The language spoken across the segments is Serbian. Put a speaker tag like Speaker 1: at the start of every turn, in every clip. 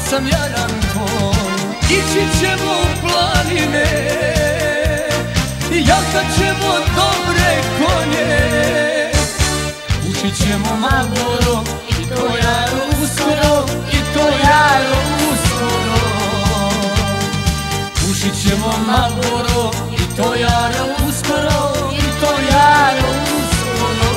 Speaker 1: sam jaran tvoj. Ići ćemo u planine, jahat ćemo dobre konje. Pušit ćemo Marlboro i to jaro uskoro, i to jaro uskoro. Pušit ćemo Marlboro i to jaro uskoro, i to jaro uskoro.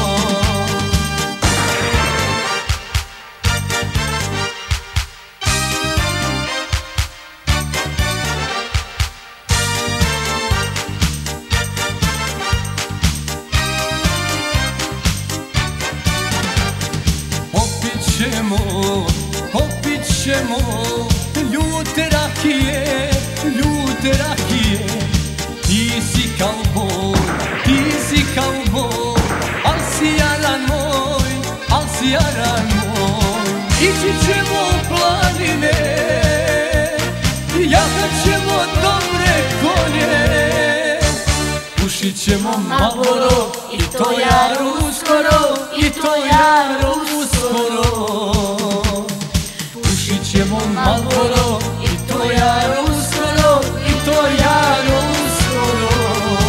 Speaker 1: Popit ćemo ljute rakije, ljute rakije. Ti si kauboj, ti si kauboj, al si jaran moj, al si jaran moj. Ići ćemo u planine, jahat ćemo dobre konje. Pušit ćemo Marlboro i to jaro uskoro, i to jaro uskoro. Pušit ćemo Marlboro i to jaro uskoro, i to jaro uskoro.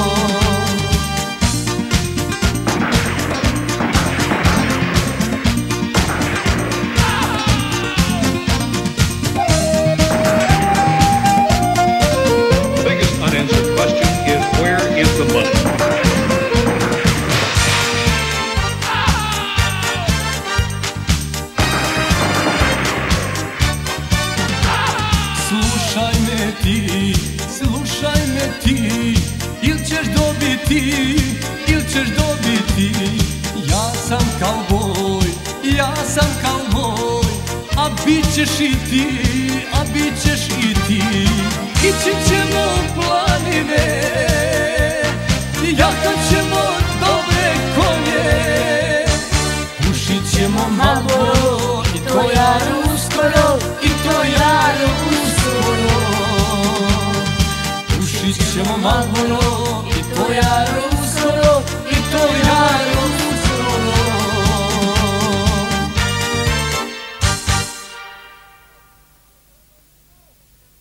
Speaker 2: The biggest unanswered question is where is the money?
Speaker 1: Slušaj me ti, il ćeš dobiti, il ćeš dobiti. Ja sam kauboj, ja sam kauboj, a bit ćeš i ti, a bit ćeš i ti. Ići ćemo u planine, jahat ćemo